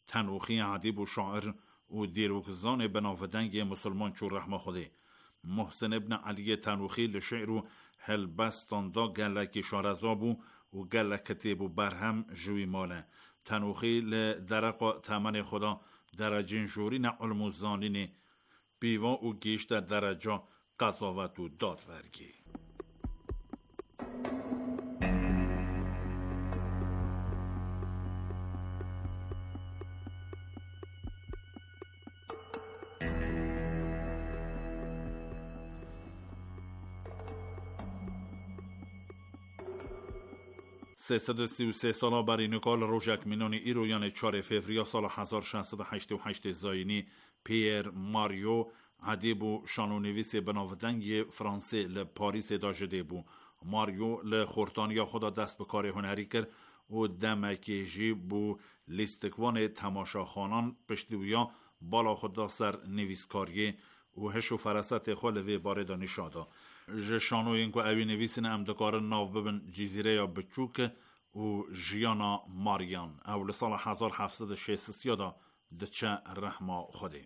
تنوخی ادیب و شاعر و دیروکزان بناودنگ مسلمان چو رحمه خوده محسن ابن علی تنوخی لشعر و هلبستاندا گلک شارزابو و گلکتیب و برهم جوی ماله تنوخی لدرق تمن خدا درجین جوری علم و زانین بیوا و گیشت درجا قضاوت و دادورگی. سه 33 سالا برای نکال روژک مینانی ایرویان 4 فوریه سال 1688 زاینی پیر ماریو ادیب و شانونویس بناودنگ فرانسه لپاریس داجده بو ماریو لخورتانیا خدا دست به کار هنری کرد و دمکیجی بو لیستکوان تماشاخانان پشتویا بالا خدا سر نویسکاری و هشو فرست خالوی بارد نشادا جشانو اینکو اوی نویسین امدکار ناو ببن جزیره یا بچوک و جیانا ماریان اول سال 1760 دا دچه رحمه خوده.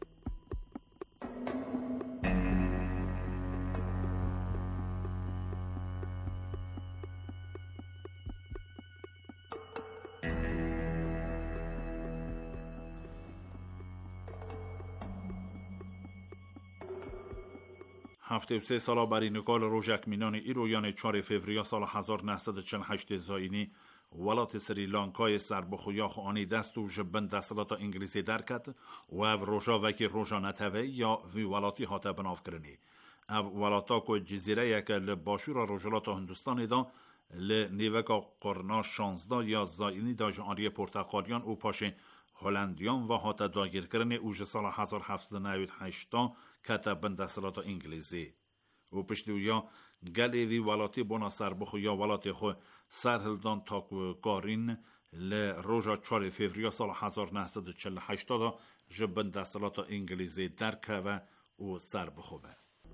هفته 3 سالا برای نکال روژک مینان ایرویان 4 فوریه سال 1948 زاینی ولات سریلانکای سربخویاخ آنی دست و جبن دستلات انگلیسی درکت و او روژا وکی روژا نتوه یا وی ولاتی هاته بناف کرنی او ولاتا که جزیره یک لباشور روژلات هندوستانی دا لنیوکا قرنا 16 یا زاینی دا جانری پرتقالیان و پاش هلندیان و هاته داگیر کرنی اوج سال 1798 کتب بندستلات انگلیزی و پشتویا گلی وی ولاتی بنا سربخو یا ولاتی خو سرهلدان تاکو کارین لروژا 4 فوریه سال 1948 دا جبن دستلات انگلیزی درکه و سربخو به.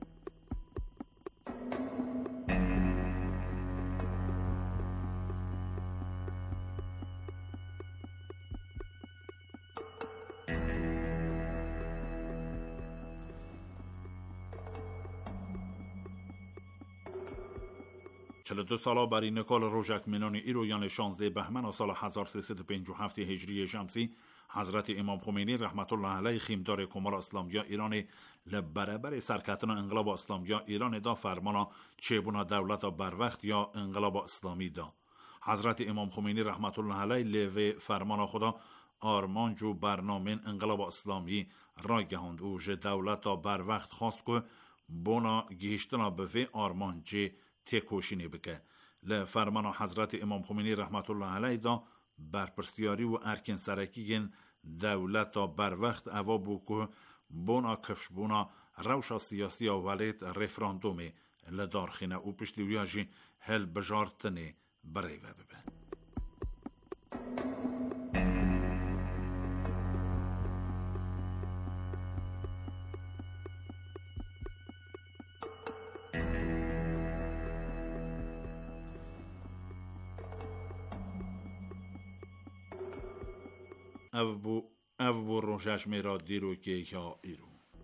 چهل 2 سالا برای نکال روژک مینانی ایرویان 16 بهمن سال 1357 هجری شمسی حضرت امام خمینی رحمت الله علیه خیمدار کمال اسلامیا ایران لبرابر سرکتن انقلاب اسلامیا ایران دا فرمانا چبونا دولت بر وقت یا انقلاب اسلامی دا حضرت امام خمینی رحمت الله علیه لوی فرمانا خدا آرمانجو برنامه انقلاب اسلامی را گهاند و ج دولت بر وقت خواست که بونا گیشتنا به وی آرمانجی تکوشینی بکه لفرمان حضرت امام خمینی رحمت الله علیه دا برپرسیاری و ارکن سرکیگن دولت دا بر وقت اوا بو که بونا کفش بونا روشا سیاسی ولید رفراندومی لدارخینه و پشتیویاجی هل بجارتنی برای و ببه. او بو روشش میرا دیرو که یا ایرو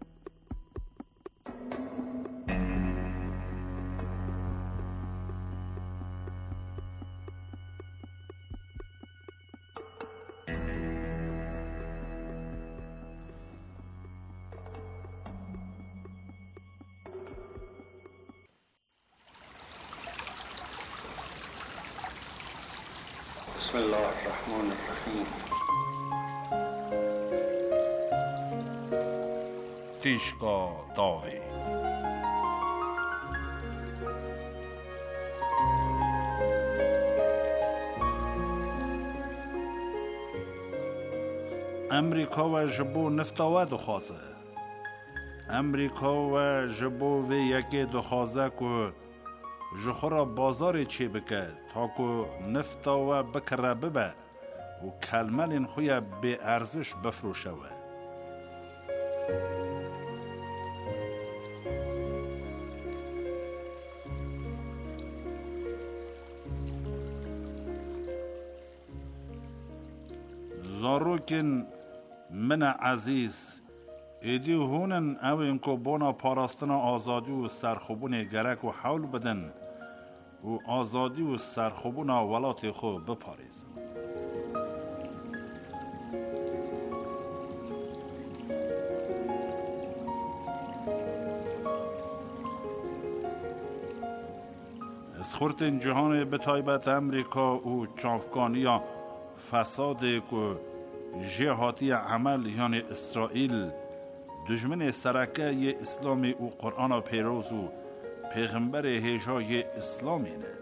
بسم الله الرحمن الرحیم. تیشکا داوی امریکا و جبو نفتاوه دخوازه امریکا و جبو و یکی دخوازه که جخورا بازار چی بکه تا که نفتاوه بکره ببه و کلمل خوی به ارزش بفروشوه زاروکن من عزیز ایدی هونن او اینکو بونا پاراستنا آزادی و سرخوبون گرک و حول بدن و آزادی و سرخوبون ولات خو بپاریزن. اسخورت جهان به تایبت امریکا و چافکانی فساد که جهاتی عمل یعنی اسرائیل دشمن سرکه اسلامی و قرآن پیروز و پیغمبر هجای اسلامی نه.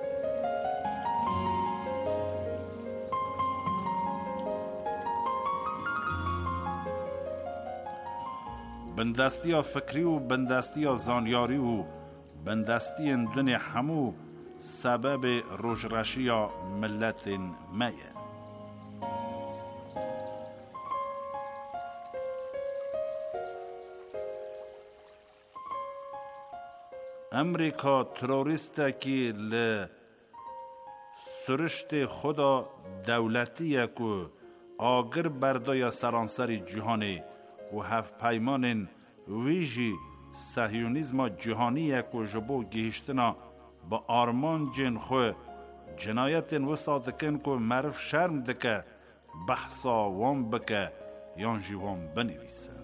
بندستی فکری و بندستی زانیاری و بندستی دن همو سبب روشرشی ملت میه. امریکا تروریسته که سرشت خدا دولتیه که آگر بردای سرانسر جهانی و هفت پیمان ویژی صهیونیزم جهانیه که جبو گیشتنا با آرمان جن خو جنایت وسادکن که مرف شرم دکه بحثا وام بکه یانجی وام بنویسه.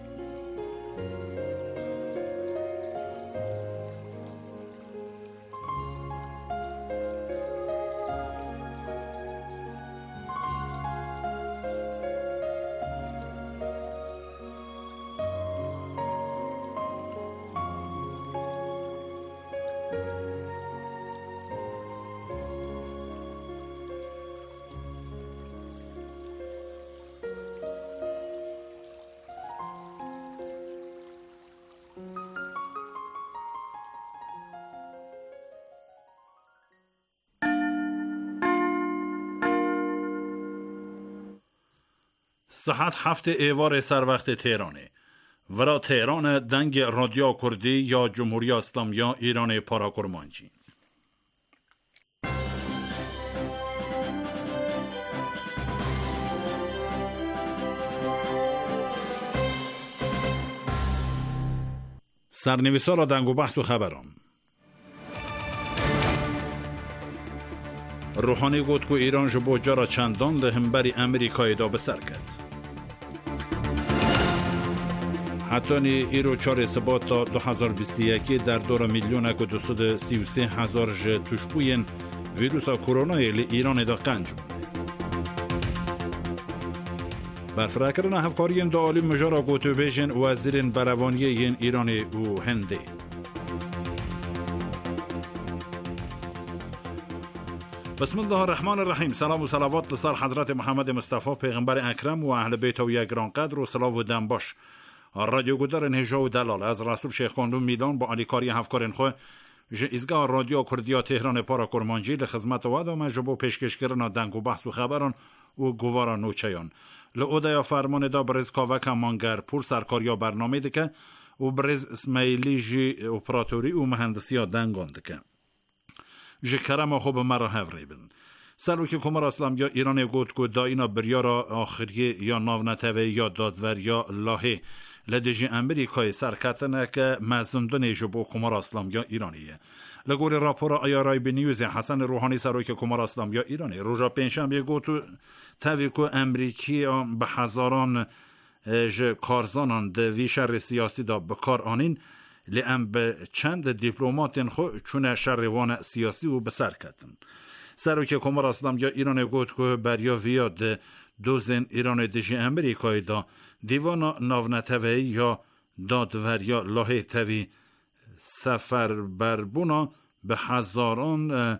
صحت هفته ایوار سر وقت تهرانه ورا تهران دنگ رادیو کردی یا جمهوری اسلامی یا ایران پاراکرمانجی. سرنویسا را دنگ و بحث و خبران. روحانی گفت که ایران جبو جارا چندان لهمبری امریکای دا بسر کرد. حتی ایرو 4 ثبات تا 2021 در دور 1,233,000 توشبوین ویروس کرونا لی ایران دا قنج بوده. برفرکرنا هفکارین دا عالی مجارا گوتو بیشن وزیرین بروانی ایران و هنده. بسم الله الرحمن الرحیم. سلام و صلوات لسر حضرت محمد مصطفی پیغمبر اکرم و اهل بیت و گران قدر و صلاح و دم باش. رادیو گودر هجا و دلال از رسول شیخ خانلوم میلان با علیکاری هفکارین خو ایزگاه رادیو کردیا تهران پاراکرمانجی لخدمت و دام جبو پیشکش کردن دنگ و بحث و خبران و گوارا نوچیان لعوده فرمان دا برز کاوک مانگر پور سرکاریا برنامه دکه و برز اسماعیلی جی اپراتوری و مهندسی دنگان دکه جه کرم خوب مرا هفریبن سروک کمر اسلام یا ایران گوت که دا اینا بریارا آخری یا ناونتوه یا دادور یا لاهه لدجی امریکای سرکتنه که مزندن جبو کمر اسلام یا ایرانیه. لگوری راپور آیارای به نیوز حسن روحانی سروک کمر اسلام یا ایرانی روژا پنجشنبه گوتو تاوی که امریکی به هزاران کارزانان ده ویشر سیاسی دا بکار آنین لیم به چند دیپلوماتین خو چون شروان سیاسی و بسر کتن. سروک کمر اسلام یا ایران گوت که بریا ویاد دوزن ایران دجی امریکای دا دیوان ناونتوی یا دادور یا لاهه توی سفر بربونا به هزاران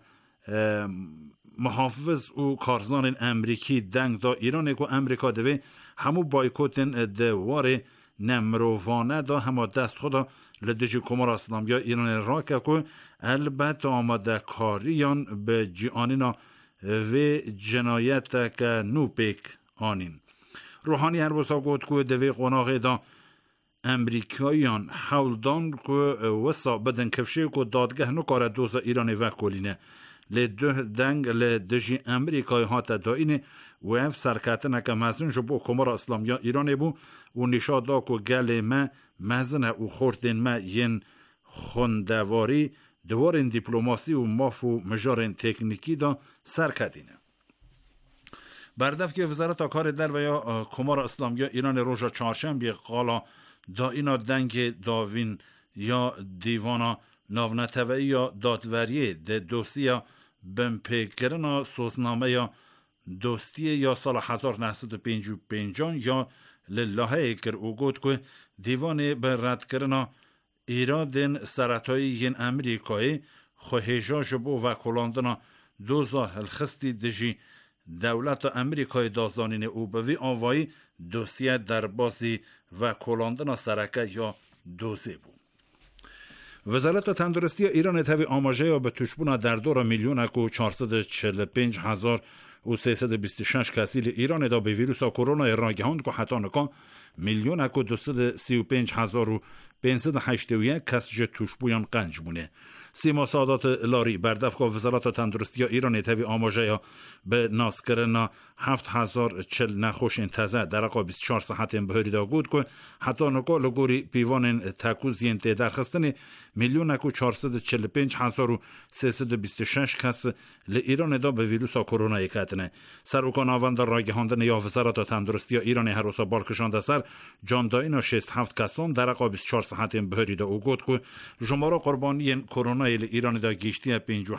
محافظ و کارزان امریکی دنگ دا ایران که امریکا دوی همو بایکوتن دوار نمروانه دا همه دست خدا لدجی کمر اسلام یا ایران راکه که البته آماده کاریان به جیانینا و جنایت که نوپیک آنین. روحانی هر بسا گوت که دوی قناغی دا امریکایان حولدان که وسا بدن کفشه که دادگه نکاره دوزا ایران وکولینه لده دنگ لدجی امریکای ها تداین و اف سرکتنه که مزن جبو کمار اسلامیا ایران بو و نشادا که گل ما مزنه و خوردن ما ین خوندواری دوارن دیپلوماسی و ماف و مجارن تکنیکی دا سرکتینه. بردف که وزارت کار در و یا کمار اسلامیا ایران روژا چهارشنبه قالا دا اینا دنگ داوین یا دیوانا ناونتوی یا دادوریه ده دوسیا بمپیکرنا سوزنامه یا دوستی یا سال 1955 یا للهه کر او گود که دیوان به رد کرنا ایرادن سرطایی ین امریکایی خوهیجا جبو و کلاندنا دوزا الخستی دجی دولت امریکای دازانین او بوی آوایی دوسیه در بازی و کلاندنا سرکه یا دوزه بود. وزارت تندرستی ایران تاوی آماجه یا به توشبونا در دور 1,445,326 کسی ایران دا به ویروس کرونا راگهاند که حتی نکا 1,235,581 کس جه توشبویان قنج بونه. سیما سادات لاری بردفقا وزارت تندرستی ایران تاوی آماجه یا به ناس کرنا 7,040 نخوش انتظار در اقا 24 ساعت بهری دا گود که حتی نکا لگوری پیوان تکوزین ته درخستن 1,445,326 کس ایران دا به ویروس کرونا یکتنه. سروکان آوند راگهاندن یا وزارت تندرستی ایران هر روزا بالکشانده سر جانداینا 67 کسان در اقا 24 ساعت بهری دا گود که جمارا قربانی کرونا ایران دا گیشتی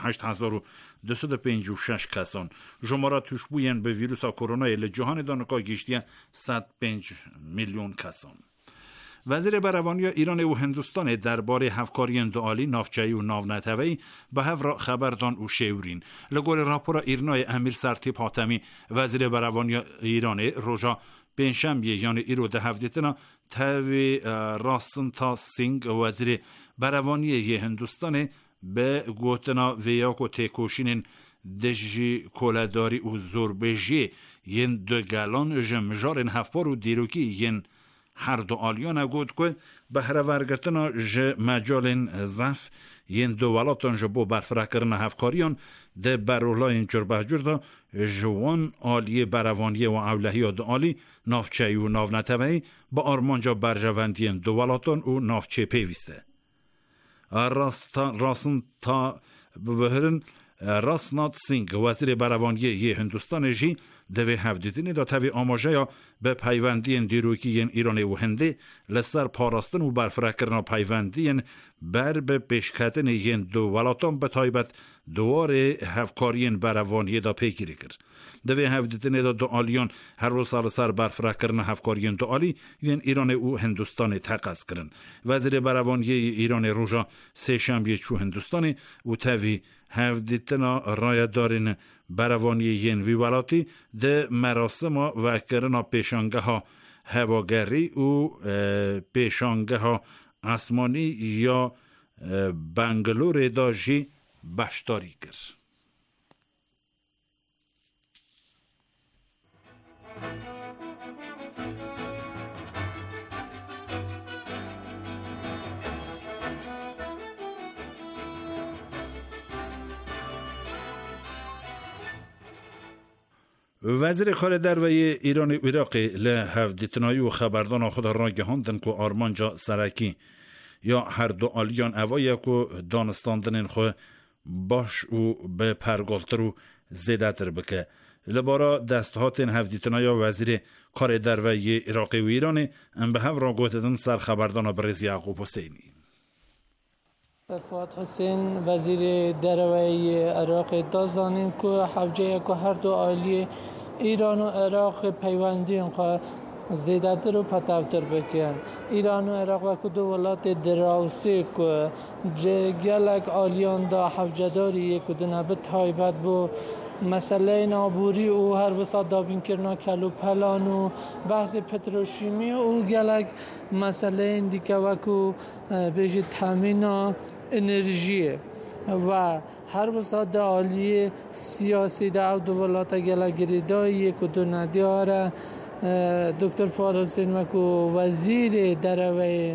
58,256 کسان. جمارا توشبوین به ویروس کرونا جهان دانکا گیشتی 105 میلیون کسان. وزیر بروانی ایران و هندوستان درباره همکاری دوالی نافچه‌ای و ناونتوی به هفر خبردان و شیورین لگور راپور ایرنای امیر سرتیپ حاتمی وزیر بروانی ایران روژا پنجشنبه یعنی ایرو ده هفدیتنا تاوی راسنتا سینگ وزیر بروانی هندوستان به گوتنا ویاکو تکوشینین دجی کولداری و زوربجی ین دو گلان جمجارن هفپار و دیروکی ین هر دو آلیان گود که بهره ورگتنا جه مجالن زف ین دو ولاتان جبو برفره کرن هفکاریان ده برولای جربه جرده جوان آلی بروانی و اولهی دو آلی نافچه‌ای و ناونتوی با آرمانجا برجوندی دو ولاتان و نافچه پیوسته. راستن تا ببهرن راسنات سینگ وزیر بروانی هندوستان جی دوی هفدیتینی دا تاوی آماجه یا به پیوندی دیروکی ایران و هنده لسر پاراستن و برفره کرنا پیوندی بر به پیشکتن ین دو ولاتان به تایبت دوار هفکاری بروانی دا پیگیری کرد. دوی هفدیتینی دا دو آلیان هر روز سال سر برفره کرنا هفکاری دو آلی ین ایران و هندوستان تقص کرن. وزیر بروانی ایران روژا سه شنبه چو هندوستانی و تاوی هفدیتنا رای دارین بروانی ین ویوالاتی ده مراسم و کرنا پیشانگه ها هواگری و پیشانگه ها آسمانی یا بنگلور داجی بشتاری کرد. وزیر کار در و ایران و عراق لهفدیتنایی و خبردان خود راگهاندن که آرمانجا سرکی یا هر دو آلیان اوایی که دانستاندن خو باش و به پرگالتر و زیدتر بکه. لبارا دستهات هفدیتنایی وزیر کار در و عراق و ایران ام به هف را گوتدن سر خبردان برز یعقوب حسینی. فؤاد حسین وزیر دروی عراق دازانین که حوجه که هر دو آلی ایران و عراق پیوندی انقا زیدتر رو پتاوتر بکن. ایران و عراق و کدو ولات دراوسی که جگلک آلیان دا حوجداری کدو نبت هایبت بو مسئله نابوری او هر وسط دابین کرنا کلو پلان و بحث پتروشیمی او گلک مسئله دیگه وکو بیجی تامین انرژی و هر وسط عالی سیاسی دا دو ولات گلک گریدایی کدو ندیاره دکتر فؤاد حسین وکو وزیر دروی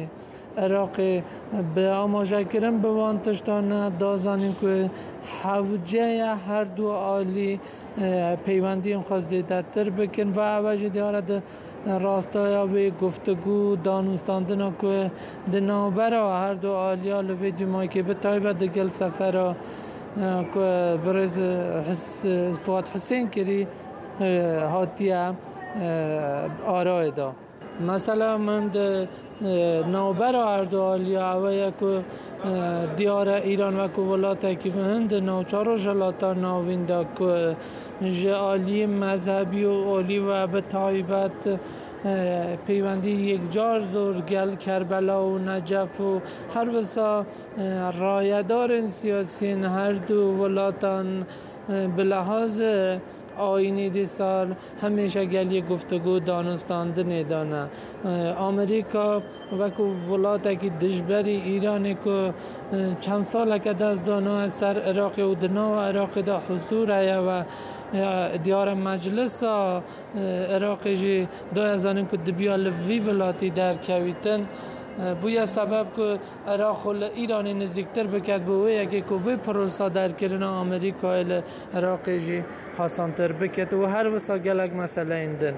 عراق به آماجه کردن به وانتشتان دازانیم که حوجه هر دو عالی پیوندی خواسته تر بکن و عوض دیارد راستای و گفتگو دانستاندن که دنابر هر دو عالیا لوی دیمایی که به تایبت دگل سفر که برز فواد حسین کری هاتیه آرای دا مثلا من نوبر اردو آلیا و یک دیار ایران و که ولاته که هند نوچار و جلاتا ناوینده که جالی مذهبی و اولی و به تایبت پیوندی یک جار زور گل کربلا و نجف و هر وسا رایدار سیاسی هر دو ولاتان به لحاظ آینی دی سال همیشه گلی گفتگو دانستاندن دانه آمریکا و که ولاته که دشبری ایرانی که چند سال که دست دانه سر عراق و دنا و عراق دا حضور و دیار مجلس عراقی جی دو ازانیم که دبیا لوی ولاتی در کویتن بویا سبب که عراق و ایرانی نزدیکتر بکد بوی یکی که وی پروسا در کردن آمریکا ال عراقی جی حسانتر بکد و هر وسا گلک مسئله ایندن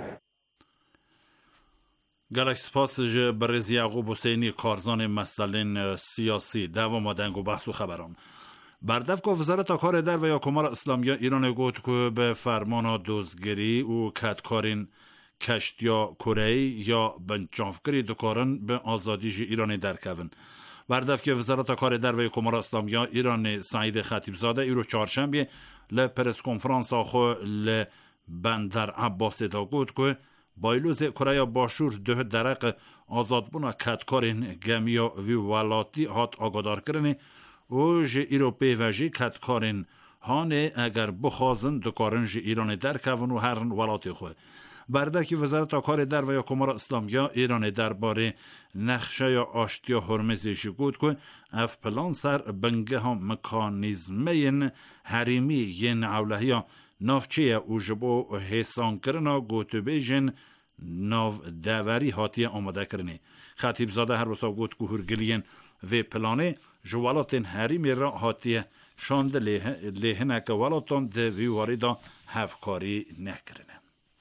گلک سپاس جه برز یعقوب حسینی کارزان مسئلین سیاسی دوام آدنگ و بحث و خبران بردف که وزارت کار در و یا کمال اسلامی ایران گفت که به فرمان دوزگری و کدکارین کشت یا کره یا بنچافکری دکارن به آزادی جی ایران در کون بردف که وزارت کار در و کمال اسلامی ایران سعید خطیبزاده ایرو چهارشنبه لپرس کنفرانس آخو لبندر عباس دا گفت که بایلوز کره باشور ده درق آزادبونا کدکارین گمیا وی ولاتی هات آگادار کرنه و جی ایروپی و جی کدکارین هانه اگر بخوازن دکارن جی ایران در کون و هرن ولاتی خواه بردکی وزارت کار در و یا کمال اسلامی ایران درباره نقشه یا آشتی هرمزیشی گفت که اف پلان سر بنگه ها مکانیزمه حریمی ین اولهی نافچه او جبو حسان کرنا گوتو بیجن ناو داوری هاتی آماده کرنی خطیب زاده هر وسا گوت که هرگلین و پلانه جوالات حریمی را هاتی شاند لیهنک والاتان ده وی واردا هفکاری نکرنه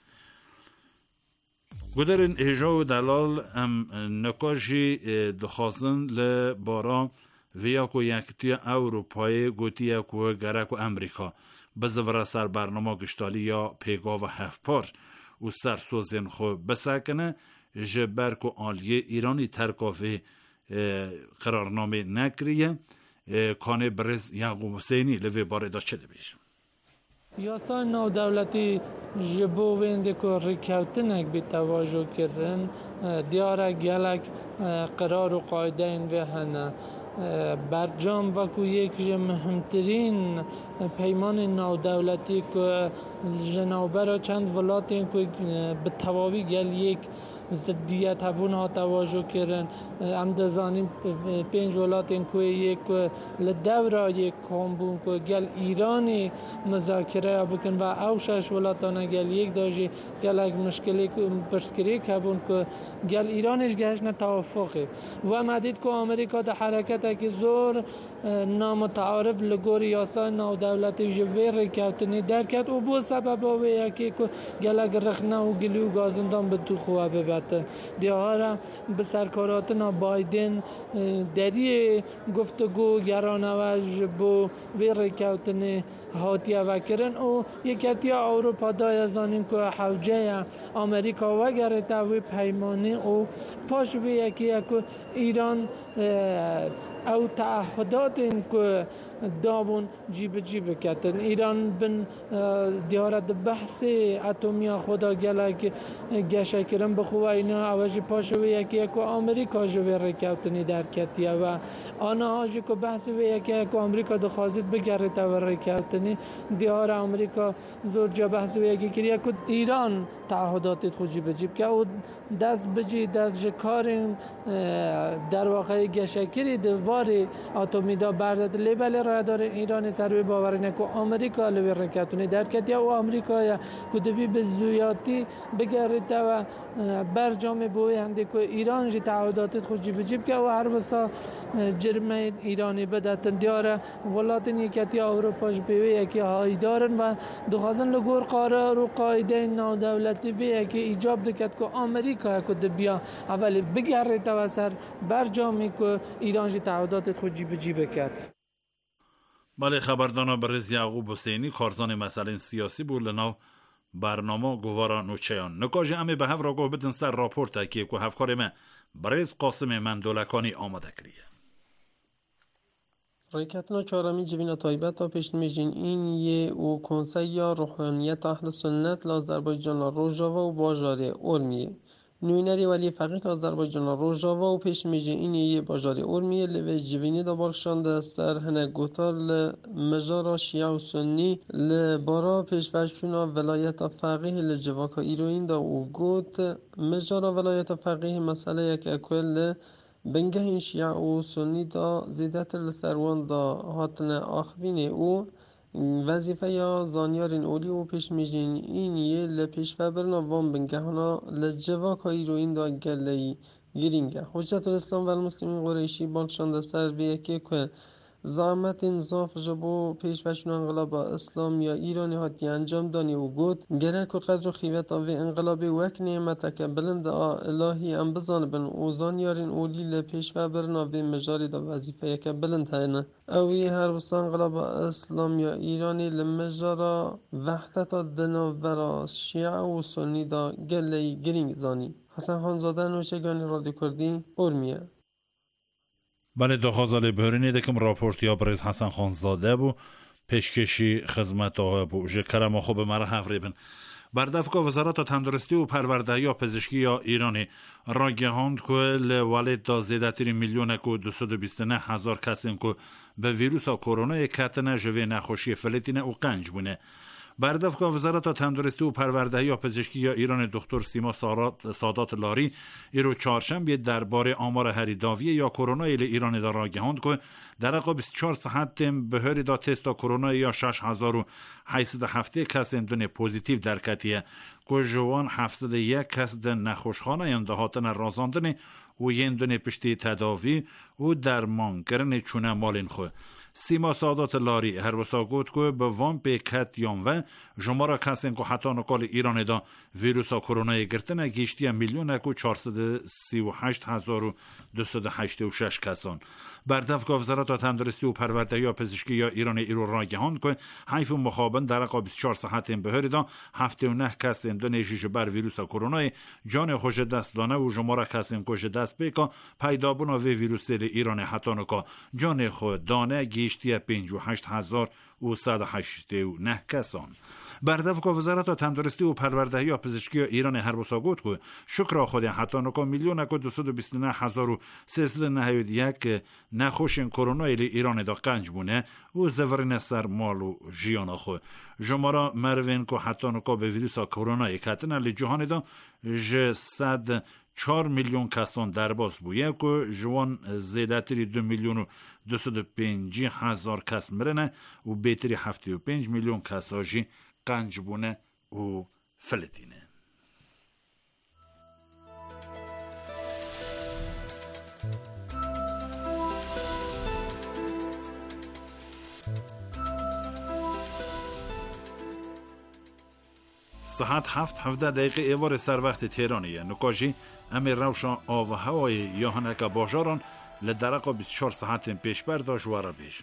گودرین ایجا و دلال ام نکاجی دخواستن لبارا ویا کو یکتی اروپای گوتیه کو گرک و امریکا بزور سر برنامه گشتالی یا پیگا و هفپار و سر سوزین خو بسکنه جبر کو آلیه ایرانی ترکافه قرارنامه نکریه کانه برز یعقوب حسینی لوی باره دا چه بیشم یاسای نو دولتی جبو وینده که ریکوتنک بی تواجه کردن دیاره گلک قرار و قاعده این و هنه برجام و که یک مهمترین پیمان نو دولتی که جنوبر چند ولات این که به تواوی گل یک زدیت هبون ها تواجه کردن هم دزانیم 5 ولات این که یک لدورا یک کامبون که گل ایرانی مذاکره بکن و او 6 ولاتانه گل یک داجی گل اگ مشکلی پرسکری کبون که گل ایرانش گهش نتوافقه و مدید که آمریکا در حرکت که زور نامتعارف لگور یاسای نو دولتی جویر ریکوتنی درکت و بو سبب آوه که گل اگ رخنه و گلی و گازندان به تو خواه ببتن دیاره به سرکاراتنا بایدن دری گفتگو گرانوش بو وی ریکوتنی هاتیه وکرن و یکیتی اروپا دای زانیم که حوجه آمریکا وگره تاوی پیمانی و پاش وی یکی که ایران او تعهدات این که دابون جیب کتن ایران بن دیارت بحث اتمی خدا گلک گشه کرن بخواه اینا اوجی پاشوی یکی که آمریکا جوی ریکوتنی در کتیه و آنها جی که بحث وی یکی که آمریکا دخوازید بگرد و ریکوتنی دیار آمریکا زور جا بحث وی یکی کریه که ایران تعهدات خود جیب که او دست بجی دست جکارین در واقع گشه کری وار اتمی دا برداد لیبل رادار ایران سروی باور نکو آمریکا لوی رکتونی درکت یا و آمریکا یا کدبی به زویاتی بگرد و برجام بوی هندی که ایران جی تعهدات خود جیب جیب که و هر بسا جرم ایرانی بدتن دیاره ولاتن یکتی اروپاش بیوی یکی های دارن و دخوازن لگور قرار و قاعده نو دولتی بیه که ایجاب دکت که آمریکا کد بیا اولی بگرد و سر برجامی که ایران جی تعهدات خود جیب جیب کرد. بله خبردانا برز یعقوب حسینی کارزان مسئله سیاسی بود لناو برنامه گوارا نوچیان نکاجه امی به هف را گوه بدن سر راپورتا که هفکار من برز قاسم مندولکانی آماده کریه. ریکتنا چهارمی جوینا تایبت تا پیشنمیجین این یه و کنسیا روحانیت اهل سنت لازربایجان روژاوا و باجاره اولمیه نوینری ولی فقیه آذربایجان روژاوا و پیشنمیجین این یه باجاره اولمیه لوی جوینی دا بالشانده سر هنه گوتار لمجارا شیعه و سنی لبارا پیشوشونا ولایت فقیه لجواکا ایروین دا و گوت مجارا ولایت فقیه مسئله یک اکویل بنگه این شیعه و سنی دا زیدت لسروان دا هاتن آخوین او وظیفه یا زانیارین اولی و پیش میجین این یه لپیش و برنا وان بنگه هانا لجواک ایروین دا گلی گیرینگه حجت الاسلام و المسلمین قریشی بالشانده سر بیه که زعمت انصاف جبو پیش وشون انقلاب اسلام یا ایرانی هاتی انجام دانی و گود گرک و قدر و خیوت آوی انقلابی وک نعمت که بلند الهی ام بزان بن اوزان یارین اولی لپیش و برناوی مجاری دا وظیفه که بلند هینه اوی هر بس انقلاب اسلام یا ایرانی لمجارا وحدت دنا برا شیعه و سنی دا گلی گرینگ زانی حسن خانزاده نوشگانی رادی کردی ارمیه. بله دخوازال بهرینی دکم راپورت یا برز حسن خانزاده بو پیشکشی خدمت آقا بو جکرم خوب مرا هفری بن بردفقا وزارت تندرستی و پروردهی یا پزشکی یا ایرانی را گهاند که لولید دا زیدتری میلیون کو 229,000 کسیم که به ویروس کرونا کتنه جوی نخوشی فلتینه و قنج بونه بردفقا وزارت تندرستی و پروردهی یا پزشکی یا ایران دکتر سیما سادات لاری ایرو چهارشنبه درباره آمار هریداوی یا کرونا ایران دا را گهاند که در عقب 24 ساعت بهری دا تست کرونا یا 6,807 کس دونه پوزیتیو در کتیه که جوان 701 کس در نخوشخانه اندهاتن رازاندن و یندونه پشتی تداوی و درمان کرن چونه مالین خو سیما سادات لاری هر وسا گفت که به وان پیکت یام و جمارا کسین که حتی نکال ایران دا ویروس کرونا گرتن گیشتی میلیون کو 438,286 کسان بردفقا وزارت تندرستی و پروردهی یا پزشکی یا ایران ایرو را گهاند که حیف مخابن در عقب 24 ساعت بهری دا 79 کس اندونیژی بر ویروس کرونا جان خوش دست دانه و جمارا کسین که دست بیکا پیدا بنا و ویروس ایران حتی نکا جان خود دانه گیشتی 58,189 کسان بردفقا وزارت تندرستی و پروردهی یا پزشکی ایران هر بسا گفت که شکر خود حتی نکا میلیون کو 229,391 نخوشین کرونا ایران دا قنج بونه و زورین سر مال و جیان خو جمارا مروین که حتی نکا به ویروس کرونا کتن لی جهان دا 4 میلیون کسان در باز بویه که جوان زیدتری 2,205,000 کس مرنه و بیتری 75 میلیون کس هاجی قنج بونه و فلتینه. ساعت 7:17 ایوار سر وقت تهرانیه نکاجی امی روشان آو هوای یا هنک باجاران لدرقا 24 ساعت پیش برداشت وارا بیشن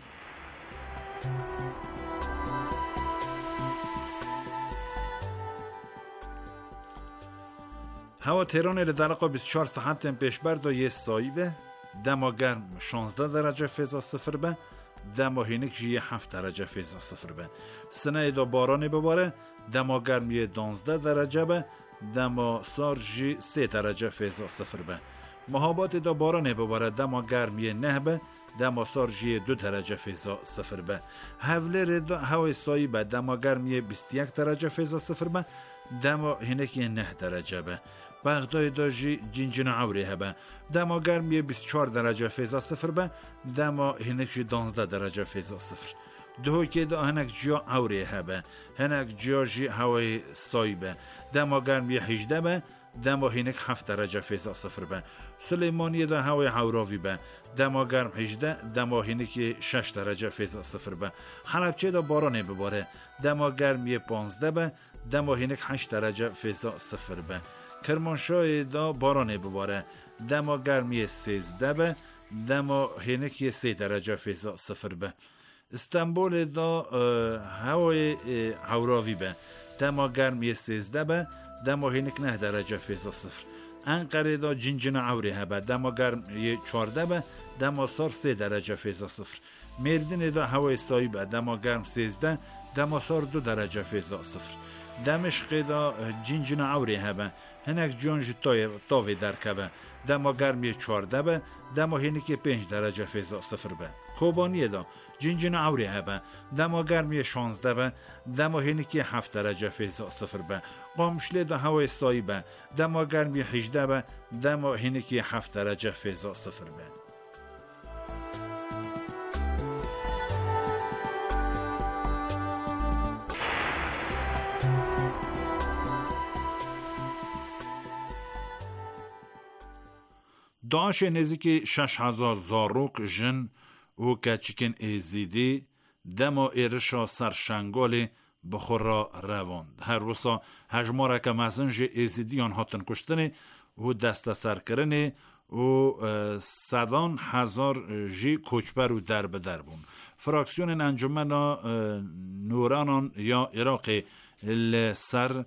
هوا تهران لدرقا 24 ساعت پیش بردا یه سایبه دما گرم 16 درجه فضا صفر به دما هینک جی 7 درجه فضا صفر به سنه دا بارانی بباره دما گرمی 12 درجه به دما سارجی 3 درجه فضا صفر به مهابات دا بارانی بباره دما گرمی 9 به دما سارجی 2 درجه فضا صفر به حوله دا هوای سایی به دما گرمی 21 درجه فضا صفر به دما هینک 9 درجه به بغداد داجی جنجن عوری هبه دما گرمی 24 درجه فیضا صفر به دما هنک 12 درجه فیضا صفر دو که دا هنک جا عوری هبه هنک جا جی هوای سایبه دما گرمی 18 به دما هنک 7 درجه فیضا صفر به سلیمانی دا هوای حوراوی به دما گرم 18 دما هنک 6 درجه فیضا صفر به حلبچه دا بارانه بباره دما گرمی 15 به دما هنک 8 درجه فیضا صفر به کرمانشاه دا بارانه بباره دما گرمی 13 به دما هنک 3 درجه فیضا صفر به استانبول دا هوای حوراوی به دما گرمی 13 به دما هنک 9 درجه فیضا صفر انقره دا جنجن عوری هبه دما گرمی 14 به دما سار 3 درجه فیضا صفر مردین دا هوای سایی به دما گرم 13 دما سار 2 درجه فیضا صفر دمشق دا جنجن عوری هبه هنک جونج تاوی درکبه دما گرمی 14 به دما هنک 5 درجه فیضا صفر به کوبانی دا جنجن عوری هبه دما گرمی 16 به دما هنک 7 درجه فیضا صفر به قامشلی دا هوای سایی به دما گرمی 18 به دما هنک 7 درجه فیضا صفر به داعش نزدیک 6000 زاروک جن و کچکن ایزیدی دما ایرشا سرشنگال بخورا رواند. هر روزا هجماره که مزنج ایزیدیان هاتن کشتنه و دست سر کرنه و 100,000 جی کوچبر و در به در بون. فراکسیون انجمن نورانان یا عراق لسر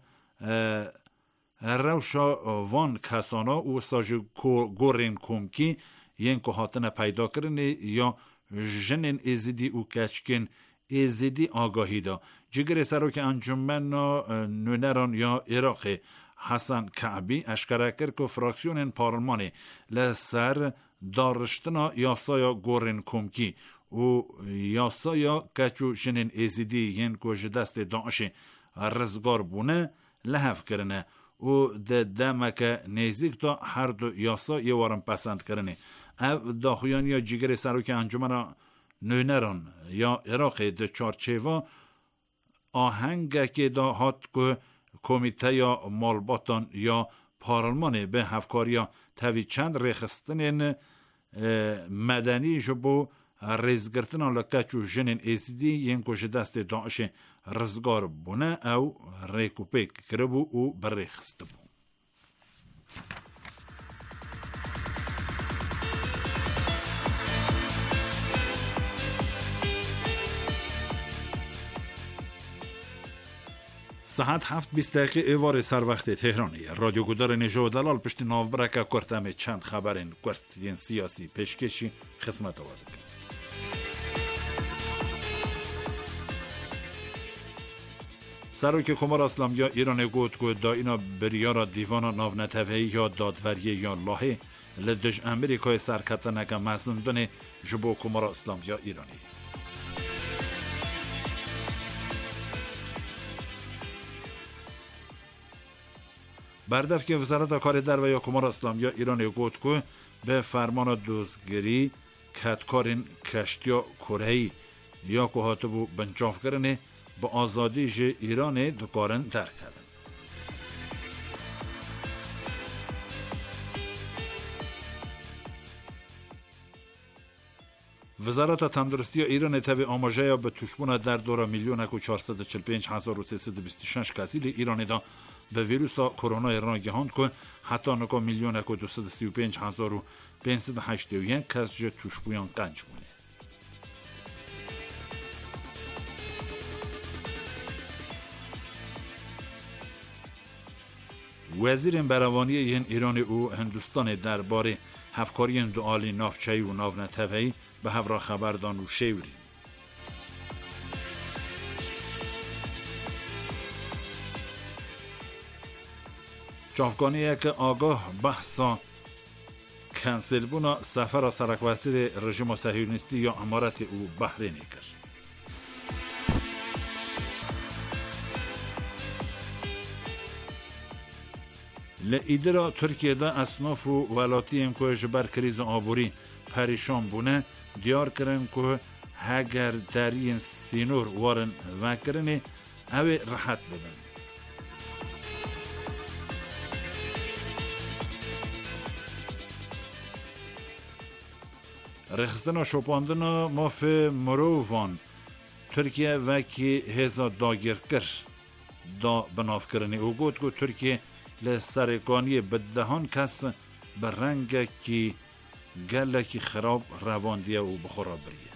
روشا وان کسانا و ساج گورین کومکی ین که هاتن پیدا کرنه یا جنین ایزیدی و کچکن ایزیدی آگاهی دا جگر سروک انجمن نونران یا عراق حسن کعبی اشکره کرد که فراکسیون پارلمانی لسر دارشتنا یاسایا گورین کومکی و یاسایا کچو جنین ایزیدی ین که جدست داعش رزگار بونه لحف کرنه و ده دمک نزدیک تا هر دو یاسا یه وارم پسند کرنه او داخویان یا جگر سروک انجمن نونران یا عراق ده چارچیوا آهنگ که دا هات که کمیته یا مالباتان یا پارلمان به هفکاریا تاوی چند ریخستن مدنی جبو ریزگرتنا لکچو جنین ایزیدی ین کش دست داعش رزگار بونه او ریکوپیک کربو و بریخست بو. ساعت 7:20 ایوار سر وقت تهرانی رادیو گودار نژاد و دلال پشت ناوبرک کرتم چند خبرین کرت ین سیاسی پیشکشی خدمت آورد. سروک کمار اسلامی ایران گوت که دا اینا بریارا دیوان ناونتوهی یا دادوری یا لاهه لدج امریکای سرکتنک مزندن جبو کمار اسلامی ایرانی. بردف که وزارت کار در و یا کمار اسلامی ایران گوت که به فرمان دوزگری کتکارین کشتیا کرهی یا که هاتبو بنجاف کرنه با آزادی ایران دکارن در کردن. وزارت تندرستی ایران تابع آماجه به توشبون در دور 1,445,326 کسیل ایران دا به ویروس کرونا رنگهاند که حتی نکا 1,235,581 کس جه توشبویان قنج بونه. وزیر بروانی این ایران و هندوستان درباره هفکاری دوالی نافچه‌ای و ناونتوهی به هفرا خبردان و شیوری. چافگانی که آگاه بحثا کنسل بونا سفر سرک وزیر رژیم صهیونیستی یا امارت او بحرینی کرد. لئیده را ترکیه دا اصناف و ولاتی هم که جبر کریز آبوری پریشان بونه دیار کرن که هگر در این سینور وارن وکرنه اوه راحت ببن. رخصتنا شپاندنا ماف مروفان ترکیه وکی هزا داگیر کر دا بناف کرنه او گود که ترکیه لسرکانی بدهان کس برنگه که گله که خراب رواندیه و بخورا بریه.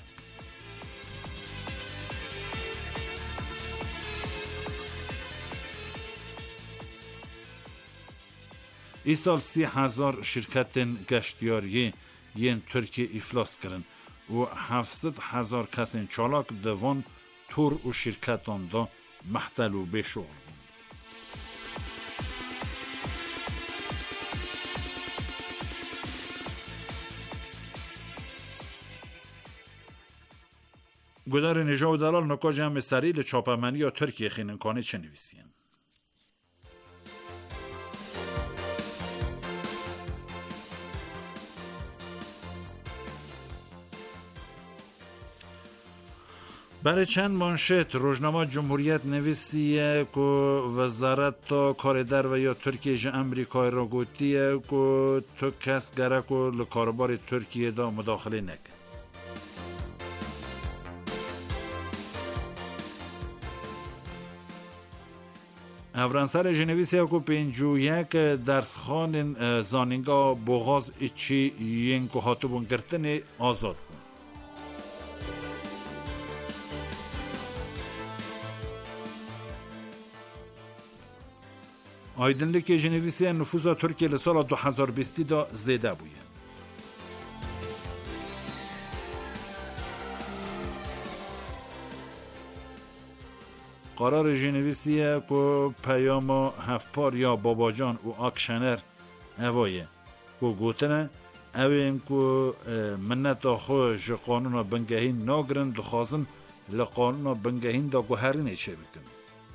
ای سال 30,000 شرکت گشتیاری ین ترکیه افلاس کرن و 700,000 کس چالاک دوان تور و شرکتان دا محتل و بشغل. گدار نجا و دلال نکا جمع سری لچاپمنی یا ترکیه خیننکانه چه نویسیم؟ برای چند مانشت روزنامه جمهوریت نویسیه که وزارت تا کار در و یا ترکیه جه امریکای را گوتیه که تو کس گره که لکاربار ترکیه دا مداخله نکن. افرانسر جنویسیه که 51 درسخان زانینگا بغاز ایچی ین که هاتبون گرتن آزاد بود. آیدنلی که جنویسیه نفوذ ترکیه لسال 2020 دا زیده بوده. قرار جنویسیه که پیام هفپار یا باباجان و اکشنر اوایه که گوتنه اویم که منتا خوش قانون بنگهین ناگرن دخوازن لقانون بنگهین دا گوهرین چه بکن.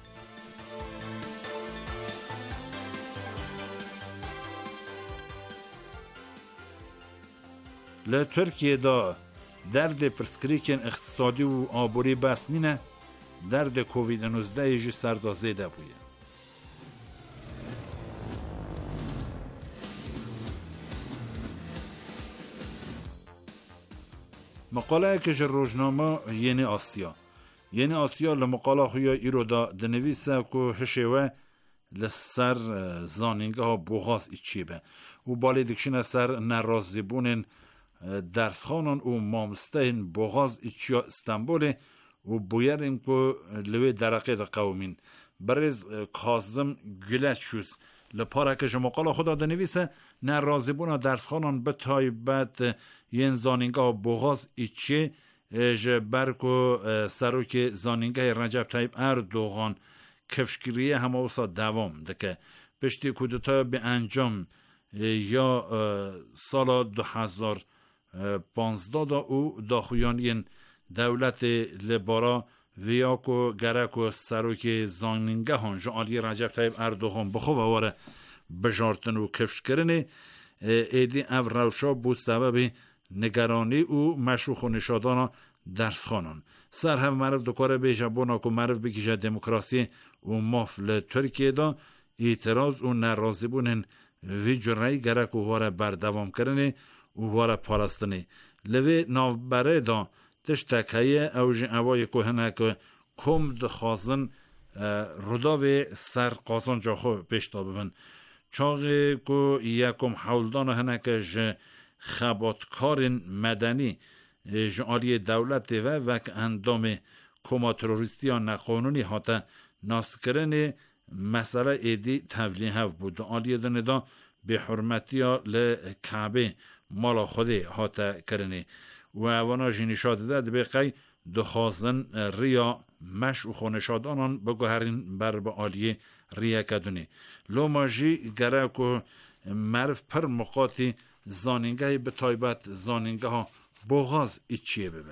لترکیه دا درد پرسکریکن اقتصادی و آبوری بس نینه درد کووید 19 جی سردازیده بوده. مقاله که روزنامه یعنی آسیا لمقاله خویا ایرو دا دنویسه که هشوه لسر زانینگه ها بوغاز ایچیبه و بالی دکشن سر نرازیبونن درسخانان و مامستین بوغاز ایچیا استانبوله و بویرین که لوی درقه دا قومین برز کازم گلچوس لپاره که جمقالا خدا دنویسه نرازیبونا درسخانان به تایبت ین زانینگه بوغاز ایچی برکو سروک زانینگه رجب طیب اردوغان کفشگیریه همه اوسا دوام دکه پشتی کودتا به انجام یا سال 2015 دا او داخویانین دولت لبارا ویاکو گرکو سروک زانینگه هان جعالی رجب طیب اردوغان بخو واره بجارتن و کفش کرنه ایدی او روشا بود سبب نگرانی و مشروخ و نشادانا درسخانان سر هم معرف دکاره به جبونا که معرف بکیشه دموکراسی و مافل ترکیه دا اعتراض و نرازی بونن وی جرعی گرک و واره بردوام کرنه و واره پارستنه لوی نافبره دا تشتکیه اوج اوای کوهنه که کم دخوازن روداوی سر قازان جاخو پیشتا ببن چاقی که یکم حولدان هنه که جه خباتکار مدنی جعالی دولت و وک اندام کما تروریستی ها نقانونی حتی ناسکرن مسئله ایدی تولیه هف بود آلیه دنده به حرمتی ها لکعبه مالا خوده حتی کرنه و اوانا جنیشاد داد به قی دخوازن ریا مش و خونشادانان بگوهرین بر به آلیه ریا کدونه لو ماجی گره که معرف پر مقاطی زانینگه به تایبت زانینگه ها بوغاز ایچیه ببن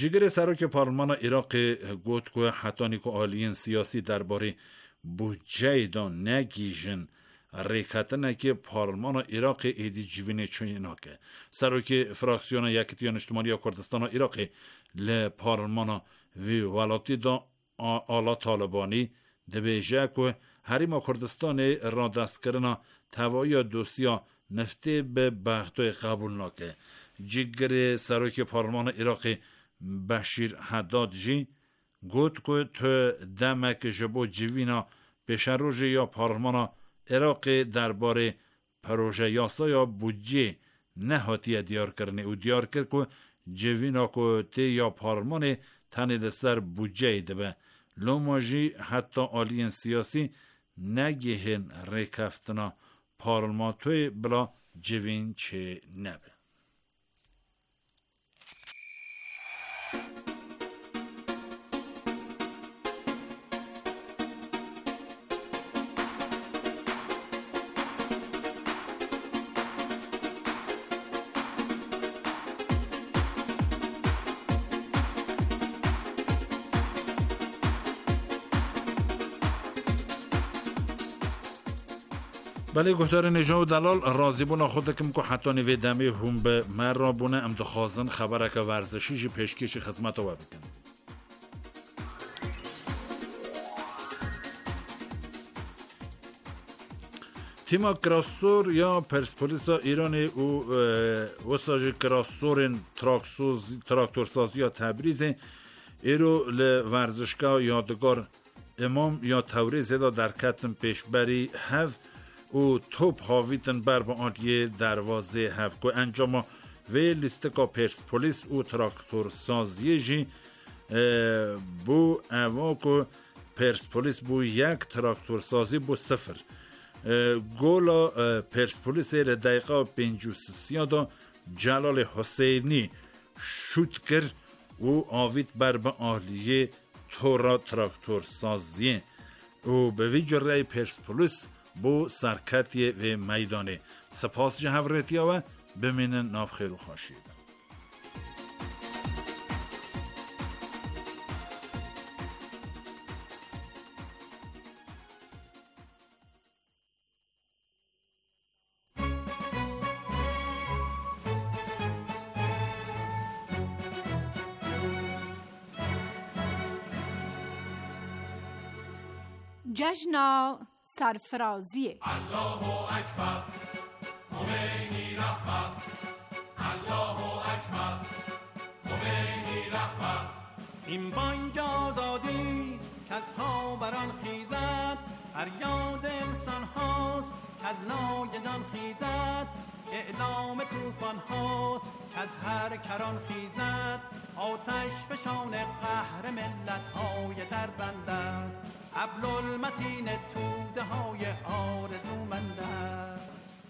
جگر سراک پارلمان عراق گوت که حتانی که آلیین سیاسی درباره بودجه دا نگیجن ریکتنه که پارلمان عراق ایدی جیوینه چوینا که سراک فراکسیون یکتیان اجتماعی کردستان عراق لپارلمان وی ولاتی دا آلا طالبانی دبیجه که حریم کردستان را دست کرنا توایی دوسیا نفته به بغدای قبول ناکه. جگر سراک پارلمان عراق بشیر حداد جی گوت که تو دمک جبو جوینا بشروژه یا پارلمان عراق درباره پروژه یاسا یا بودجه نهاتی دیار کرنه و دیار کرد که جوینا که تی یا پارلمان تنی لسر بودجه دبه لوماجی حتی آلیین سیاسی نگهن ریکفتنا پارلمان توی بلا جوین چه نبه. بله گفتار نجا و دلال راضی بونا خود کم که حتی نوی دمی هم به مر را بونه ام دخوازن خبره که ورزشیش پیشکش خدمت رو بکن. تیما کراسور یا پرسپولیس ایرانی و وساج کراسورین تراکتورسازی یا تبریز ایرو لورزشگاه یادگار امام یا توریز دا در کتن پیشبری هف و توپ هاویتن بر با آنیه دروازه هف که انجام و لیستکا پرسپولیس و تراکتور سازیه جی بو اوا که پرسپولیس بو یک تراکتور سازی بو 0 گولا پرسپولیس دقیقه 53 دا جلال حسینی شوت کرد و آوید بر با آلیه تورا تراکتور سازیه و به ویجر رای پرسپولیس بو سرکتی و میدانه سپاس جهورتی و بمینن ناف خیر و خاشید. جشن سرفرازی الله اکبر خمینی رهبر الله اکبر خمینی رهبر این بانگ آزادی است که از خاوران خیزد فریاد انسان هاست که از نایدان خیزد اعلام طوفان هاست که از هر کران خیزد آتش فشان قهر ملت های در بند است ابل المتین توده های آرزومند است.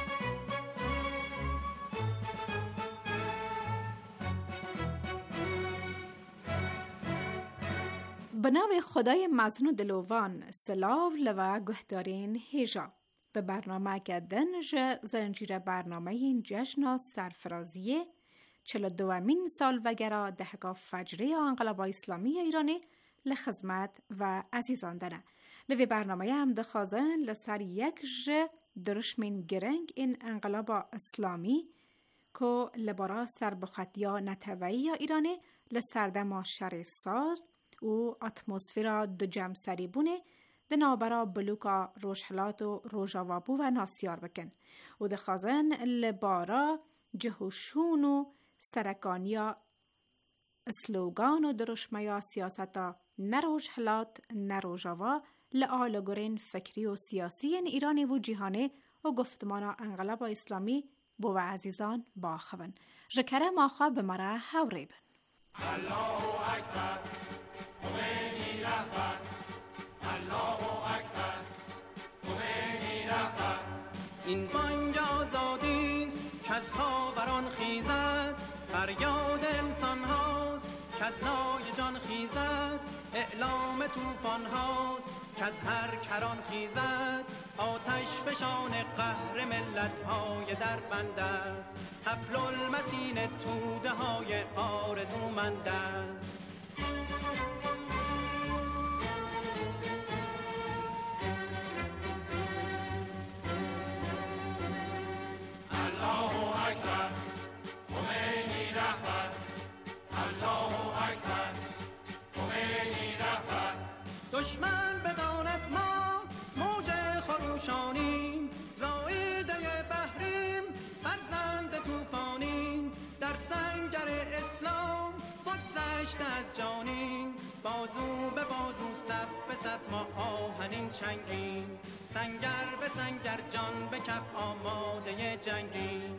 به نام خدای مزن و دلوان سلاو لوا گهدارین هیجا به برنامه گدنج زنجیر برنامه این جشن سرفرازی 42مین سال وگرا دهگاه فجری انقلاب اسلامی ایرانی لخدمت و عزیزان داره. لوی برنامه هم دخوازن لسر یک درشمین گرنگ این انقلاب اسلامی که لبارا سربخطیا نتوایی ایرانی لسردما شرساز و اتمسفیرا دو جمسری بونه ده نابرا بلوکا روشحلات و روژاوابو و ناسیار بکن و دخوازن لبارا جهوشون و سرکانیا اسلوگان و درشمیا سیاستا نروژحلات نروژاوا لآلگورین فکری و سیاسی ایرانی و جهانی و گفتمانا انقلاب اسلامی بو عزیزان باخون جکره ماخوا به مرا هوریبن. الله اکبر خمینی رهبر الله اکبر خمینی رهبر این بانگ آزادی است که از خاوران خیزد فریاد انسان هاست که از نای جان خیزد اعلام طوفان هاست که از هر کران خیزد آتش فشان قهر ملت های در بند است. حبل المتین توده های آرزومند است. الله اکبر خمینی رهبر، الله اکبر خمینی رهبر. دشمن بداند ما موج خروشانیم، زایده بحریم فرزند طوفانیم، در سنگر اسلام بگذشته از جانیم، بازو به بازو صف به صف ما آهنین چنگیم، سنگر به سنگر جان به کف آماده جنگیم.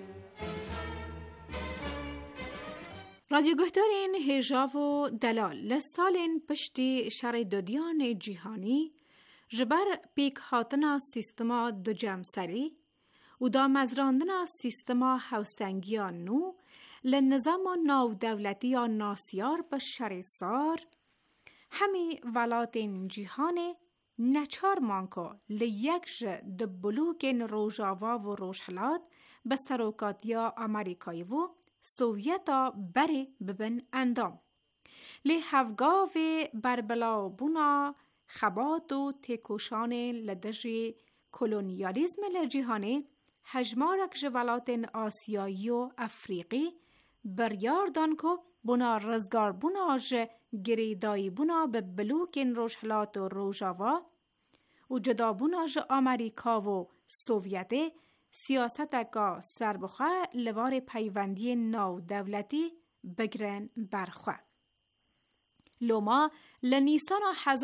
رادیو گهدارین هیجا و دلال لسالین پشتی شر دودیان جیهانی جبر پیک هاتنا سیستما دو جمسری و دا مزراندنا سیستما هاوسنگیان نو لنظام ناو دولتی یا ناسیار به شر سار همی ولاتین جیهانی نچار مانکو لیکش دو بلوکین روژاوا و روشحلات به سروکاتیا امریکایی و سوویتا بری ببن اندام. لی هفگاو بربلا بونا خبات و تکوشان لدجی کلونیالیزم لجیهانی هجمارک جوالات آسیایی و افریقی بریاردان که بنا رزگار بونا گریدایی بونا به بلوکین روشحلات و روژاوا و جدا بونا امریکا و سوویتی سیاست کا سربخواه لوار پیوندی ناو دولتی بگرن برخواه. لوما لنیسان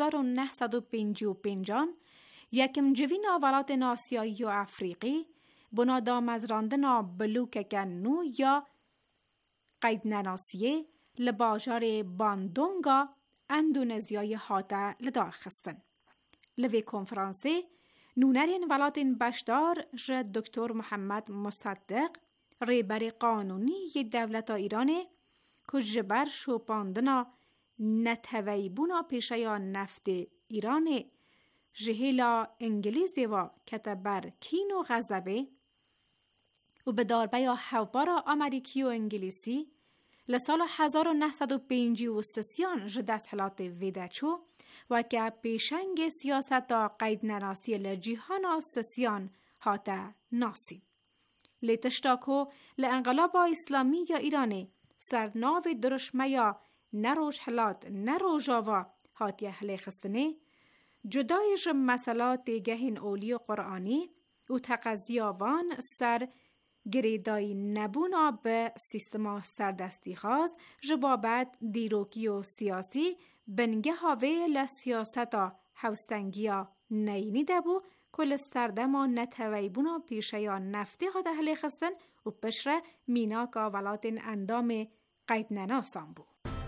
1955 یکم جوین آولات آسیایی و افریقی بنا دامزراندنا بلوک نو یا قید نناسیه لباجار باندونگا اندونزیای هاته لدار خستن. لوی کنفرانسی نونرین ولاتین بشدار جد دکتر محمد مصدق ریبر قانونی دولت ایرانه که جبر شوپاندنا نتویبونا پیشه یا نفت ایرانه جهیلا انگلیزی و کتبر کین و غزبه و به داربه یا حوبارا امریکی و انگلیسی لسال 1953 جدست حالات ویدچو و که پیشنگ سیاست قید نراسی لجیهان سسیان هاته ناسی. لیتشتاکو لانقلاب اسلامی یا ایرانی سرناو درشمه یا نروش حلات نروژاوا هاتی اهلی خستنه جدایش مسئلات گهین اولی قرآنی و تقضیاوان سر گریدای نبونا به سیستما سردستی خواز جبابت دیروکی و سیاسی بنگه هاوی لسیاستا هاوستنگیا نینی دبو کل سردما نتویبونا پیشه یا نفتی ها دهلی خستن و پشره میناکا ولاتین اندام قید نناسان بو.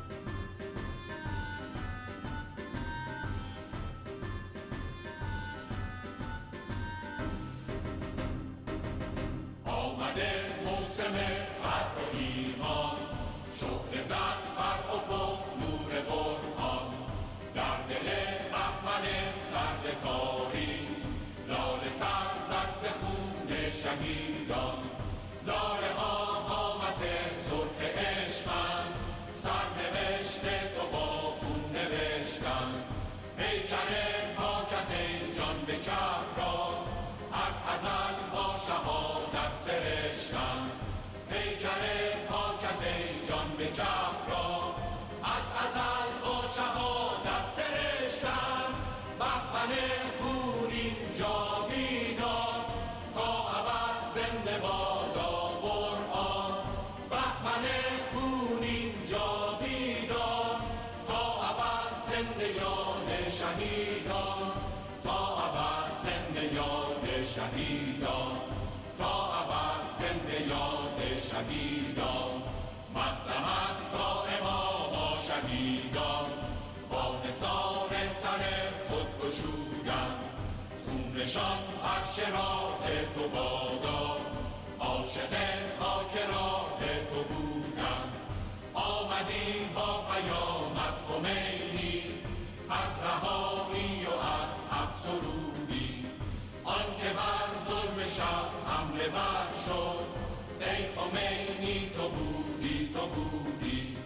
شهیدان لاله ها قامت سرخ عشقن سرنوشت تو با خون نوشتن پیکر پاکت جان به کف را از ازل با شهادت سرشتن پیکر پاکت جان به کف را از ازل با شهادت سرشتن بهمن خونین جاویدان تا ابد زنده بادا قرآن بهمن خونین جاویدان تا ابد زنده یاد شهیدان تا ابد زنده یاد شهیدان تا ابد زنده یاد شهیدان مقدمت دائما با شهیدان با نثار سر خود گشودن خونشان فرش راه تو بادا عاشق خاک راه تو بودن آمدیم با قیامت خمینی از رهایی و از سرودی آنکه بر ظلم شب حمله بر شد ای خمینی تو بودی تو بودی.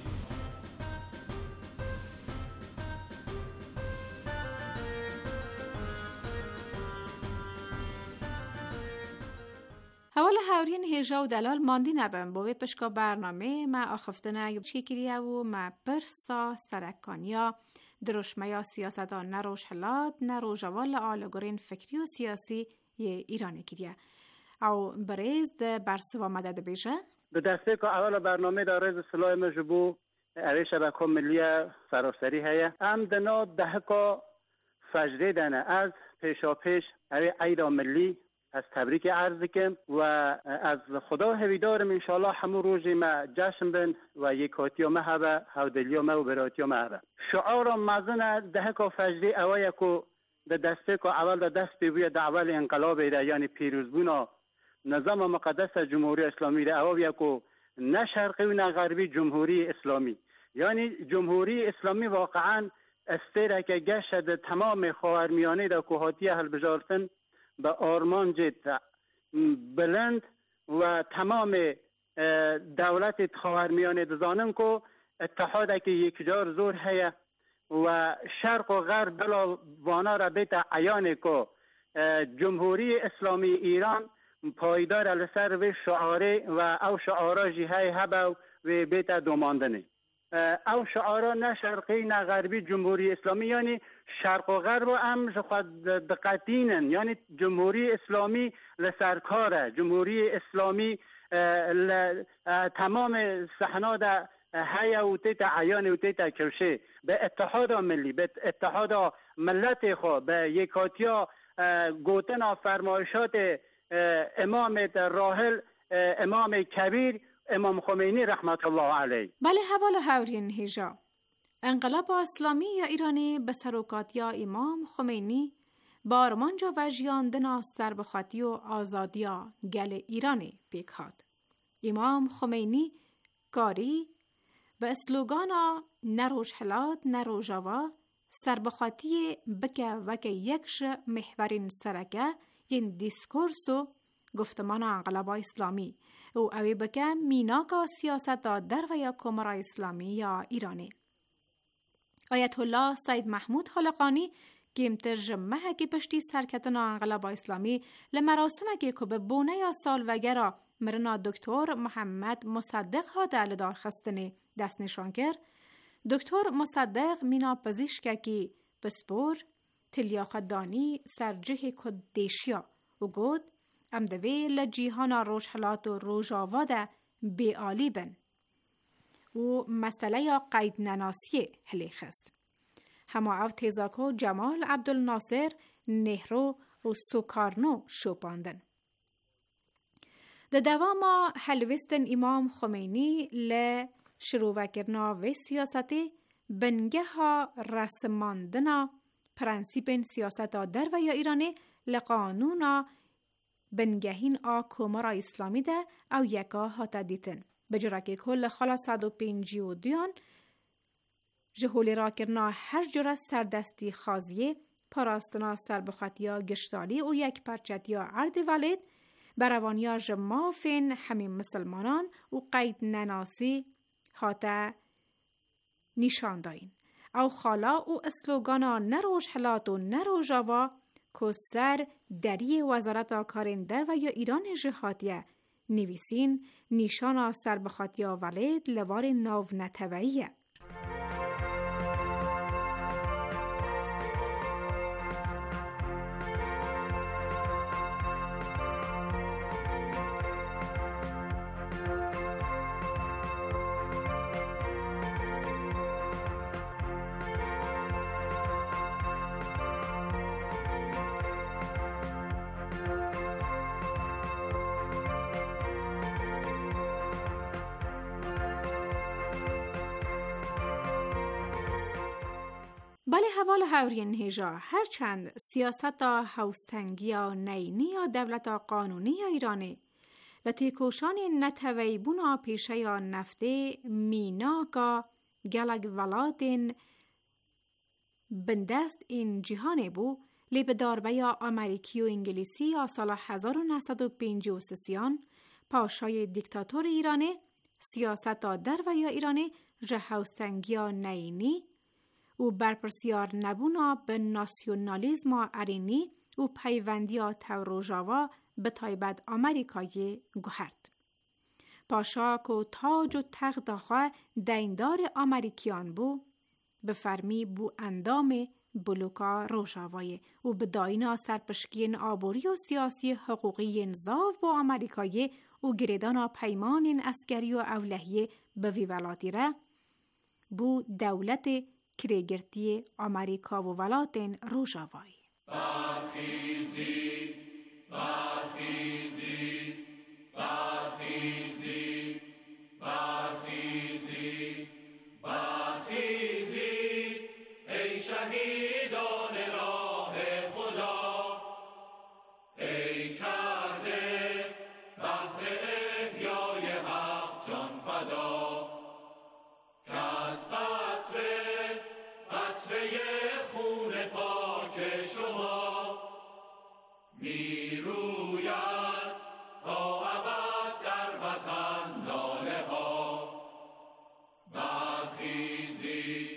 حوال هاورین هیجا و دلال ماندی نبم باوی پشکا برنامه ما آخفتنه چیکریه و ما پرسا سرکانیا دروشمیا سیاستان نروش حلات نروش وال آلگورین فکری و سیاسی یه ایران کریه او بریز ده برسوا مدد بیشه؟ به دسته که اول برنامه داره سلاح مجبو اوی شبکه ملی سراسری هیا ام دنا دهکا فجره دنه از پیشا پیش اوی عید ملی از تبریک عرض کم و از خدا هویدارم انشالله همون روزی ما جشن بند و یکاتی ما هبه هودلی ما و براتی ما هبه شعار مزن دهکا فجره اوی که ده دسته که اول ده دست بیوی دعوال انقلاب ده یعنی پیروزبونا نظام مقدس جمهوری اسلامی ده اوی که نه شرقی و نه غربی جمهوری اسلامی یعنی جمهوری اسلامی واقعا استره که گشت تمام خاورمیانه ده کوهاتی اهل بجارتن به آرمان جد بلند و تمام دولت خاورمیانه دزانن که اتحاد که یک جار زور هیا و شرق و غرب بلا وانا را بیت عیان که جمهوری اسلامی ایران پایدار لسر و شعاره و او شعاره جیهای هبه و بیت دوماندنه او شعاره نه شرقی نه غربی جمهوری اسلامی یعنی شرق و غرب هم خود دقتینن یعنی جمهوری اسلامی لسرکاره جمهوری اسلامی تمام صحنه هیا و تیت عیان و تیت کرشه به اتحاد ملی به اتحاد ملت خو به یکاتیا گوتنا فرمایشات امام راحل امام کبیر امام خمینی رحمت الله علیه. بله حوال هاورین هیجا انقلاب اسلامی یا ایرانی به سروکات یا امام خمینی بارمانجا و جیاندنا سربخاتی و آزادیا گل ایرانی پیکهاد. امام خمینی کاری به اسلوگانا نروش حلات نروژاوا سربخاتی بکه وکه یکش محورین سرکه ین دیسکورس و گفتمان انقلاب اسلامی او اوی بکه میناکا سیاست در و یا کمرا اسلامی یا ایرانی. آیت الله سید محمود خلقانی گیمتر جمعه که پشتی سرکتن انقلاب اسلامی لمراسمه که به بونه یا سال وگرا مرنا دکتر محمد مصدق ها دلدار خستنی دست نشان کرد. دکتر مصدق مینا پزشکه که بسپور تلیا خدانی سرجه کدیشیا و گود امدوی لجیهان روشحلات و روژاواده بیالی بن و مسئله یا قید نناسی حلیخ است. همه او تیزاکو جمال عبدالناصر نهرو و سوکارنو شوپاندن. ده دوام حلوستن امام خمینی ل شروع کرنا و سیاستی بنگه ها رسماندنا پرنسیپن سیاست در و یا ایرانی لقانونا بنگهین کمرا اسلامی ده او یکا هاتا دیتن. بجرا که کل خلا 152 جهولی را کرنا هر جرا سردستی خازیه پاراستنا سربخاتیا گشتالی و یک پرچتیا عرد ولید بروانیا جمافین همین مسلمانان و قید نناسی هاتا نشان داین. او خالا و اسلوگانا نروش حلات و نروژاوا که سر دری وزارت کارین در و یا ایران جهاتیه نویسین نیشانا سربخاتیا ولید لوار ناو نتوییه. بله حوال هاورین هیجا هرچند سیاست هاوستنگی یا نینی یا دولت قانونی یا ایرانی لطیکوشان نتویبونا پیشه یا نفته میناکا گلگ ولادین بندست این جهانی بو لی به داربه آمریکی و انگلیسی یا سال 1953 پاشای دیکتاتور ایرانه سیاست در و یا ایرانه جهوستنگی نینی و برپرسیار نبونا به ناسیونالیزم ارینی و پیوندی توروژاوا به تایبت آمریکای گوهرد. پاشا که تاج و تخت خواه دیندار آمریکیان بو به فرمی بو اندام بلوکا روژاوای و به داینا سرپشکین آبوری و سیاسی حقوقی انزاف با آمریکای و گریدانا پیمان اسکری و اولهیه به ویولاتی را بو دولت کریگرتی آمریکا و ولاتین روژاوای. برخیزی برخیزی برخیزی برخیزی برخیزی ای شهیدان راه خدا، ای کرده بهر احیای حق جان فدا، که از قطره خون پاک شما می روید تا ابد در وطن لاله ها. برخیزی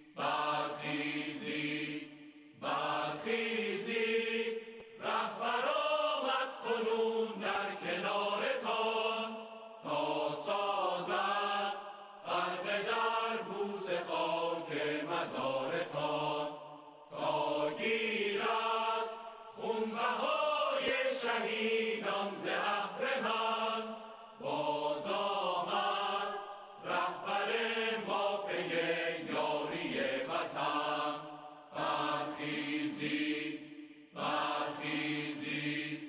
برخیزی برخیزی رهبر آمد کنون در کنارتان، تا سازد غرقه در بوس خاک مزارتان، تا گیرد خونبهای شهیدان ز اهرمن. باز آمد رهبر ما پی یاری وطن. برخیزی برخیزی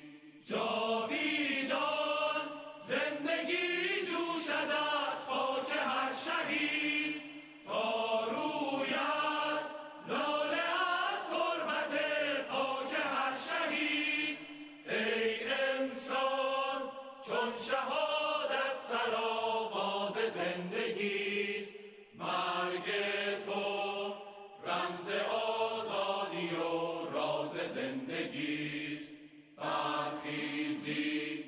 جاویدان زندگی جوشد از خاک هر شهید، تا روید لاله از تربت پاک هر شهید. ای انسان چون شهادت سرآغاز زندگیست، مرگ تو رمز آزادی و راز زندگیست. برخیزی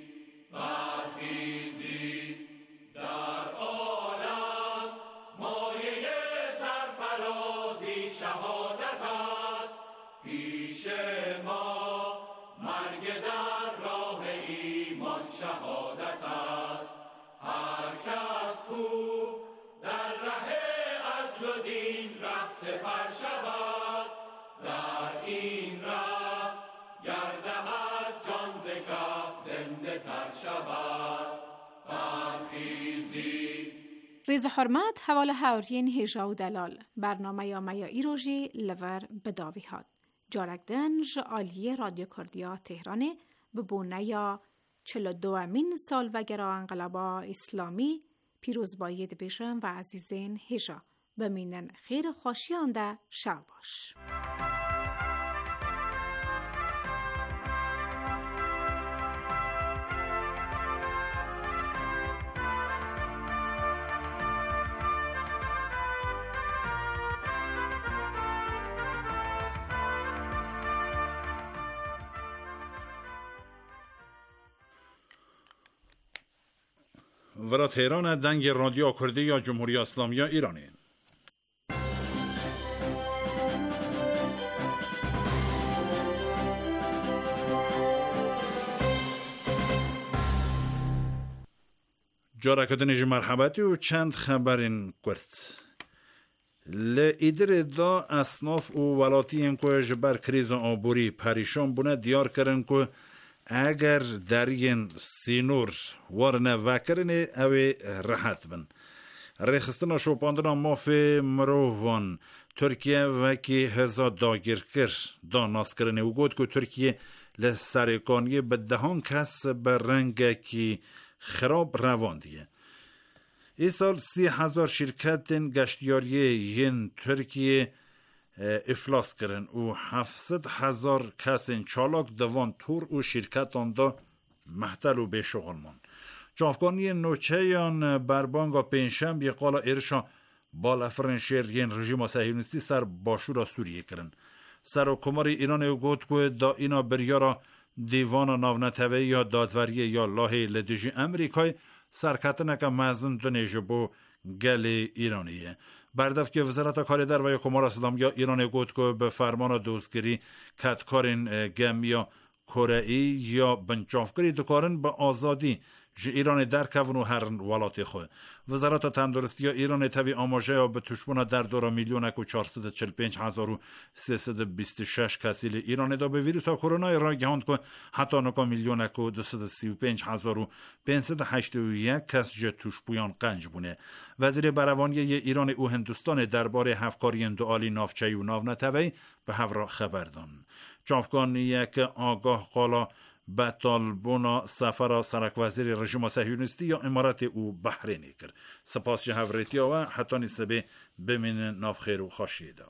برخیزی در عالم مایه سرفرازی شهادت است، پیش ما مرگ در راه ایمان شهادت است. هر کس کو در ره عدل و دین ره سپر شود، در این ره گردهد جان ز کف زنده تر شود. برخیزی ریز حرمت حواله هاورین هیجا و دلال برنامه یا میایی روژی لور بداوی هاد. جارکدن آلیه رادیو کردیا تهرانه به بونه یا 42 سال وگرا انقلابا اسلامی پیروز باید بشم و عزیزین هیجا بمینن خیر خوشیانده شو باش. ورا تهران دنگ رادیو کردی یا جمهوری اسلامی ایرانی. جارکدنش مرحبتی و چند خبرین کرد. لیدر دا اصناف و ولاتی این که جبر کریز آبوری پریشان بونه دیار کرن که اگر درین سینور ورنه وکرنه اوی راحت بن. رخستنا شوپاندنا مافی مروان ترکیه وکی هزا داگیر کر دا ناس کرنه و گود که ترکیه لسرکانی به دهان کس به رنگ کی خراب روان دیه. ای سال 30,000 شرکت گشتیاری ین ترکیه افلاس کرن و 700,000 کس چالاک دوان تور و شرکت آندا محتل و بشغل من. جافگانی نوچهیان بربانگا پینشنبه قالا ارشا بالافرنشیر ین رژیم صهیونیستی سر باشورا سوریه کرن. سرکمار ایران گوت که دا اینا بریارا دیوان ناونتوی یا دادوری یا لاهی لدیجی امریکای سرکتنه که مزن دنیجه بو گل ایرانیه. بردف که وزارت کار در و کمار اسلامی ایران گوت که به فرمان دوستگیری کتکارین گمیا کره یا بنچافگری دکارن به آزادی جی ایران در کون و هر ولات خو. وزارت تندرستی ایران توی آماجه به تشبون در 2,445,326 کسیل ایران دا به ویروس کرونا را گهاند که حتی 9,235,581 کس جه تشبویان قنج بونه. وزیر بروانی ایران و هندوستان درباره هفکاری اندعالی نافچهی و ناونتوی به هفرا خبر دان. چافکان یک آگاه قالا به طالبونا سفر سرک وزیر رژیم صهیونیستی یا امارات او بحرینی کرد. سپاس جهوریتی و حتی نسبه بمین نافخیر و خاشیده.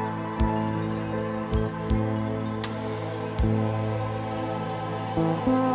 Thank you.